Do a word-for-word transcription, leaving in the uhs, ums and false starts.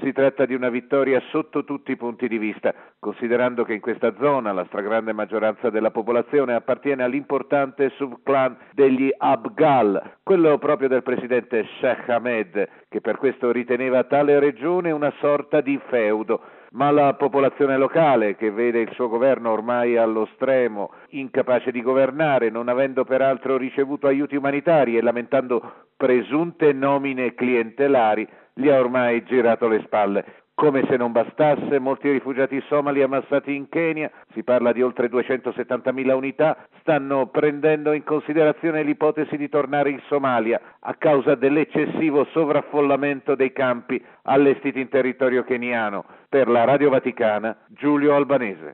Si tratta di una vittoria sotto tutti i punti di vista, considerando che in questa zona la stragrande maggioranza della popolazione appartiene all'importante subclan degli Abgal, quello proprio del presidente Sheikh Ahmed, che per questo riteneva tale regione una sorta di feudo. Ma la popolazione locale, che vede il suo governo ormai allo stremo, incapace di governare, non avendo peraltro ricevuto aiuti umanitari e lamentando presunte nomine clientelari, gli ha ormai girato le spalle. Come se non bastasse, molti rifugiati somali ammassati in Kenya, si parla di oltre duecentosettantamila unità, stanno prendendo in considerazione l'ipotesi di tornare in Somalia a causa dell'eccessivo sovraffollamento dei campi allestiti in territorio keniano. Per la Radio Vaticana, Giulio Albanese.